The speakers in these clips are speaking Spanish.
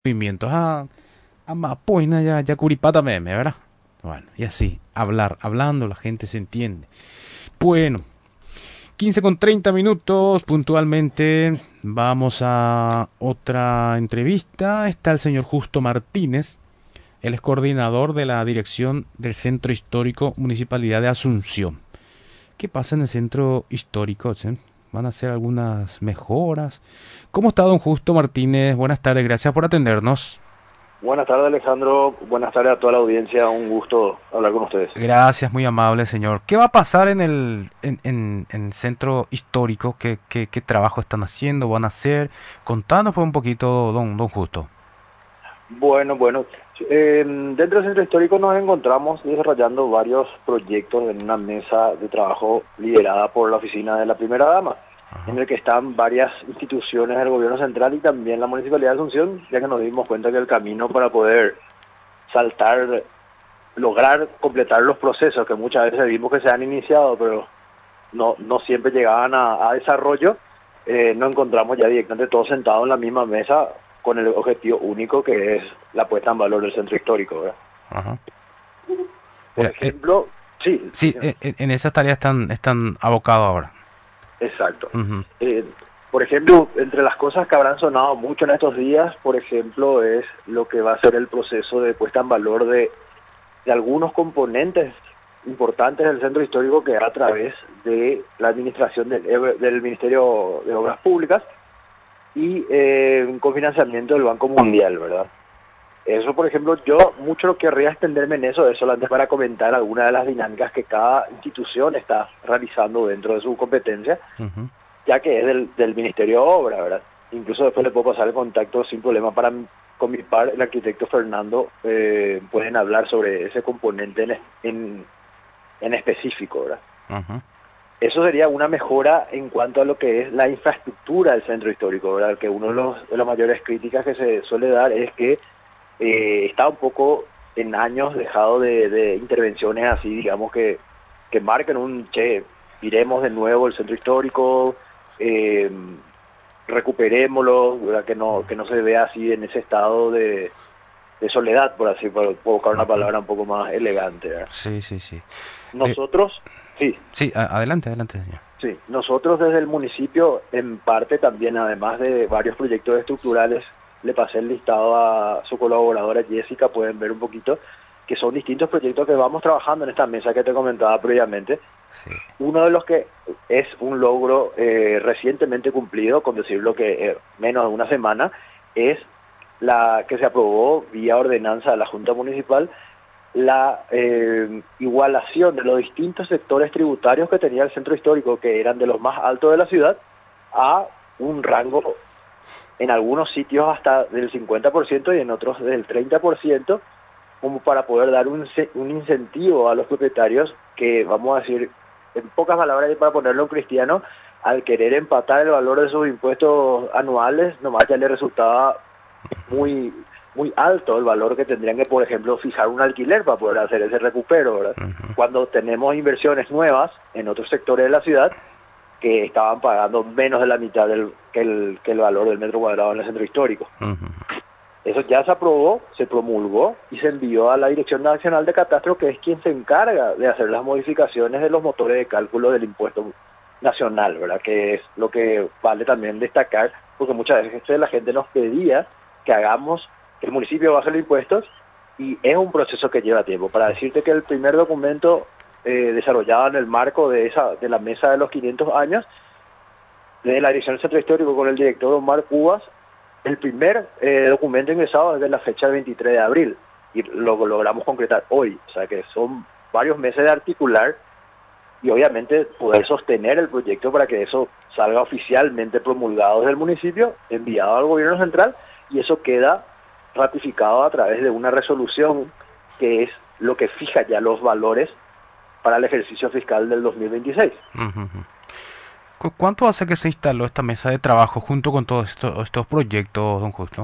movimientos a Mapoina ya Curipata meme, ¿verdad? Bueno, y así, hablando, la gente se entiende. Bueno, 15 con 30 minutos puntualmente. Vamos a otra entrevista. Está el señor Justo Martínez. Él es coordinador de la dirección del Centro Histórico Municipalidad de Asunción. ¿Qué pasa en el centro histórico? ¿Sí? ¿Van a hacer algunas mejoras? ¿Cómo está don Justo Martínez? Buenas tardes, gracias por atendernos. Buenas tardes, Alejandro. Buenas tardes a toda la audiencia. Un gusto hablar con ustedes. Gracias, muy amable señor. ¿Qué va a pasar en en el centro histórico? ¿Qué trabajo están haciendo? ¿Van a hacer? Contanos pues un poquito, don Justo. Bueno. Dentro del centro histórico nos encontramos desarrollando varios proyectos en una mesa de trabajo liderada por la oficina de la primera dama, en Ajá. el que están varias instituciones del gobierno central y también la municipalidad de Asunción, ya que nos dimos cuenta que el camino para poder saltar, lograr completar los procesos que muchas veces vimos que se han iniciado, pero no siempre llegaban a desarrollo. Nos encontramos ya directamente todos sentados en la misma mesa con el objetivo único que es la puesta en valor del centro histórico, ¿verdad? Ajá. Por Eh, eh, ejemplo, sí, sí, en esas tareas están abocados ahora. exacto. Ujú. Eh, por ejemplo, entre las cosas que habrán sonado mucho en estos días, por ejemplo, es lo que va a ser el proceso de puesta en valor de algunos componentes importantes del centro histórico que a través de la administración del Ministerio de Obras Públicas y con financiamiento del Banco Mundial, ¿verdad? Eso, por ejemplo, yo mucho lo querría extenderme en eso, es solamente para comentar algunas de las dinámicas que cada institución está realizando dentro de su competencia, Ujú. ya que es del Ministerio de Obras, ¿verdad? Incluso después le puedo pasar el contacto sin problema con mi par, el arquitecto Fernando, pueden hablar sobre ese componente en específico, ¿verdad? Ajá. Eso sería una mejora en cuanto a lo que es la infraestructura del centro histórico, ¿verdad? Que uno de las mayores críticas que se suele dar es que está un poco en años dejado de intervenciones así, digamos, que marquen iremos de nuevo el centro histórico, eh, recuperémoslo, ¿verdad? Que no se vea así en ese estado de soledad, por buscar una Ujú. palabra un poco más elegante, ¿verdad? Sí, sí, sí. Eh, Nosotros, sí, sí, adelante, señor. Sí, nosotros desde el municipio, en parte también, además de varios proyectos estructurales, le pasé el listado a su colaboradora Jessica, pueden ver un poquito, que son distintos proyectos que vamos trabajando en esta mesa que te comentaba previamente. Sí. Uno de los que es un logro recientemente cumplido, con decirlo que menos de una semana, es la que se aprobó vía ordenanza de la Junta Municipal la igualación de los distintos sectores tributarios que tenía el centro histórico, que eran de los más altos de la ciudad, a un rango en algunos sitios hasta del 50% y en otros del 30%, como para poder dar un incentivo a los propietarios que, vamos a decir, en pocas palabras, y para ponerlo en cristiano, al querer empatar el valor de sus impuestos anuales, nomás ya le resultaba muy muy alto el valor que tendrían que, por ejemplo, fijar un alquiler para poder hacer ese recupero, ¿verdad? Ujú. Cuando tenemos inversiones nuevas en otros sectores de la ciudad que estaban pagando menos de la mitad que el valor del metro cuadrado en el centro histórico. Ujú. Eso ya se aprobó, se promulgó y se envió a la Dirección Nacional de Catastro, que es quien se encarga de hacer las modificaciones de los motores de cálculo del impuesto nacional, ¿verdad? Que es lo que vale también destacar, porque muchas veces la gente nos pedía que hagamos, que el municipio baje los impuestos, y es un proceso que lleva tiempo. Para decirte que el primer documento desarrollado en el marco de la mesa de los 500 años, de la Dirección del Centro Histórico con el director Omar Cubas, el primer documento ingresado es de la fecha del 23 de abril y lo logramos concretar hoy. O sea que son varios meses de articular y obviamente poder sostener el proyecto para que eso salga oficialmente promulgado desde el municipio, enviado al gobierno central y eso queda ratificado a través de una resolución que es lo que fija ya los valores para el ejercicio fiscal del 2026. Ujú. ¿Cuánto hace que se instaló esta mesa de trabajo junto con todos estos proyectos, don Justo?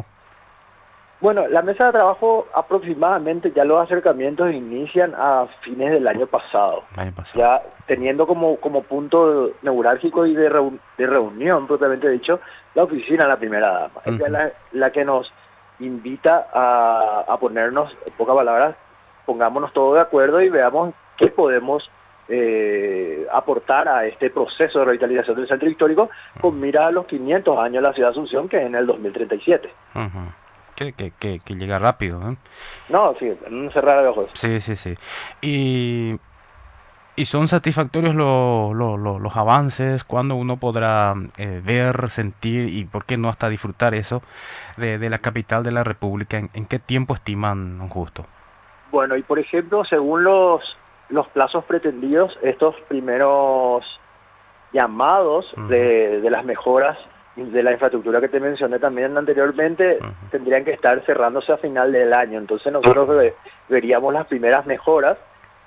Bueno, la mesa de trabajo aproximadamente ya los acercamientos inician a fines del año pasado, El año pasado. ya teniendo como punto neurálgico y de reunión propiamente dicho la oficina de la primera dama. Ella es Ujú. la que nos invita a ponernos, en pocas palabras, pongámonos todos de acuerdo y veamos qué podemos aportar a este proceso de revitalización del centro histórico con mira a los 500 años de la ciudad de Asunción, que es en el 2037. Ujú. Que llega rápido, ¿eh? No, sí, en un cerrar de ojos. Sí, sí, sí. Y, y son satisfactorios los avances, cuando uno podrá ver, sentir y, por qué no, hasta disfrutar eso de la capital de la República. En qué tiempo estiman, don Justo? Bueno, y por ejemplo, según los plazos pretendidos, estos primeros llamados de las mejoras de la infraestructura que te mencioné también anteriormente, tendrían que estar cerrándose a final del año. Entonces nosotros veríamos las primeras mejoras,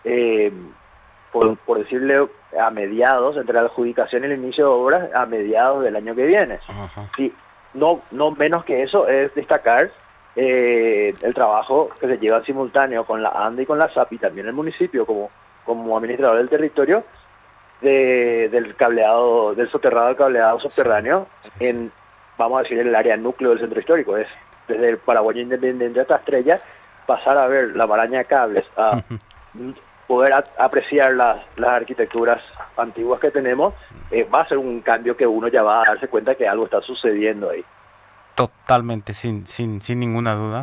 por decirle, a mediados, entre la adjudicación y el inicio de obras, a mediados del año que viene. Sí, no menos que eso es destacar el trabajo que se lleva en simultáneo con la ANDA y con la SAP, y también el municipio como administrador del territorio, del cableado, del soterrado al cableado subterráneo, en, vamos a decir, el área núcleo del centro histórico. Es desde el Paraguay Independiente hasta Estrella, pasar a ver la maraña de cables, a poder apreciar las arquitecturas antiguas que tenemos, va a ser un cambio que uno ya va a darse cuenta que algo está sucediendo ahí. Totalmente, sin ninguna duda.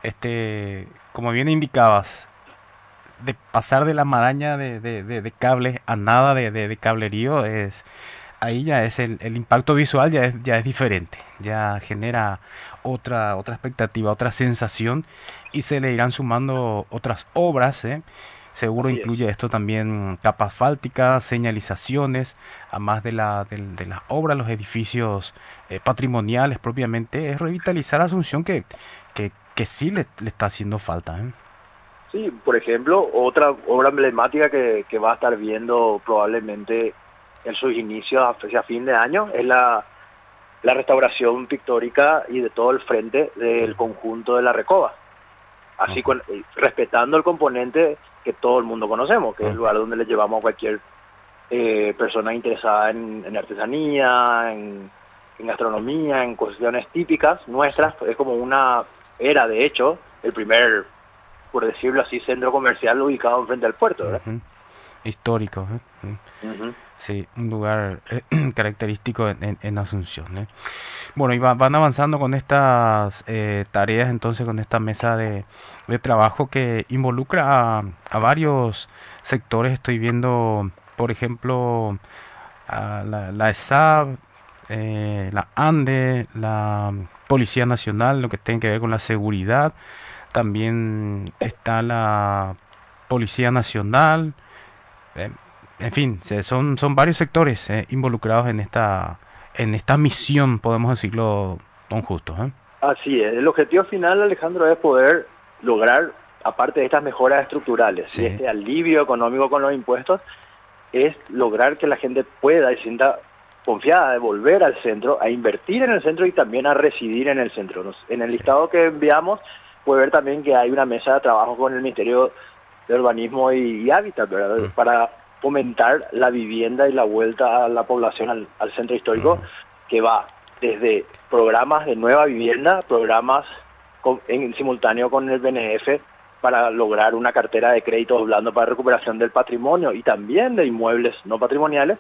Como bien indicabas, de pasar de la maraña de cables a nada de cablerío, ahí ya es el impacto visual, ya es diferente, ya genera otra expectativa, otra sensación, y se le irán sumando otras obras, ¿eh? Seguro incluye esto también capas asfálticas, señalizaciones, además de las obras, los edificios patrimoniales propiamente. Es revitalizar Asunción que sí le está haciendo falta, ¿eh? Sí, por ejemplo, otra obra emblemática que va a estar viendo probablemente en sus inicios hacia fin de año es la restauración pictórica y de todo el frente del conjunto de la Recoba. Así, respetando el componente que todo el mundo conocemos, que es el lugar donde le llevamos a cualquier persona interesada en artesanía, en gastronomía, en cuestiones típicas nuestras. Es como era de hecho el primer, por decirlo así, centro comercial ubicado enfrente al puerto, ¿verdad? Histórico, ¿eh? Sí, un lugar característico en Asunción, ¿eh? Bueno, y van avanzando con estas tareas, entonces, con esta mesa de trabajo que involucra a varios sectores. Estoy viendo, por ejemplo, a la ESAB, la ANDE, la Policía Nacional, lo que tiene que ver con la seguridad. También está la Policía Nacional. En fin, son varios sectores involucrados en esta misión, podemos decirlo, don Justo, ¿eh? Así es. El objetivo final, Alejandro, es poder lograr, aparte de estas mejoras estructurales y este alivio económico con los impuestos, es lograr que la gente pueda y sienta confiada de volver al centro, a invertir en el centro y también a residir en el centro. En el listado que enviamos puede ver también que hay una mesa de trabajo con el Ministerio de Urbanismo y Hábitat, ¿verdad? Para fomentar la vivienda y la vuelta a la población al centro histórico, que va desde programas de nueva vivienda, programas en simultáneo con el BNF para lograr una cartera de créditos blando para recuperación del patrimonio y también de inmuebles no patrimoniales,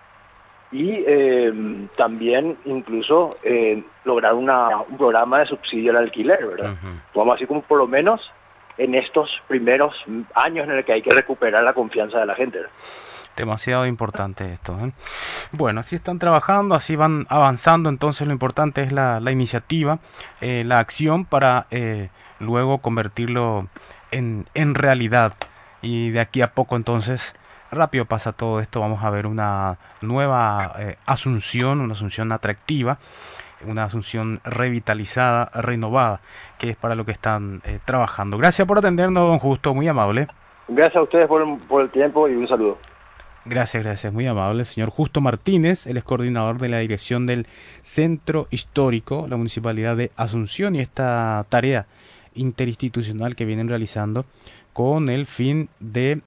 y también incluso lograr un programa de subsidio al alquiler, ¿verdad? Vamos así como por lo menos en estos primeros años en el que hay que recuperar la confianza de la gente, ¿verdad? Demasiado importante esto, ¿eh? Bueno, así están trabajando, así van avanzando. Entonces lo importante es la iniciativa, la acción para luego convertirlo en realidad. Y de aquí a poco, entonces, rápido pasa todo esto. Vamos a ver una nueva Asunción, una Asunción atractiva, una Asunción revitalizada, renovada, que es para lo que están trabajando. Gracias por atendernos, don Justo, muy amable. Gracias a ustedes por el tiempo y un saludo. Gracias, muy amable. Señor Justo Martínez, él es coordinador de la dirección del Centro Histórico, la Municipalidad de Asunción, y esta tarea interinstitucional que vienen realizando con el fin de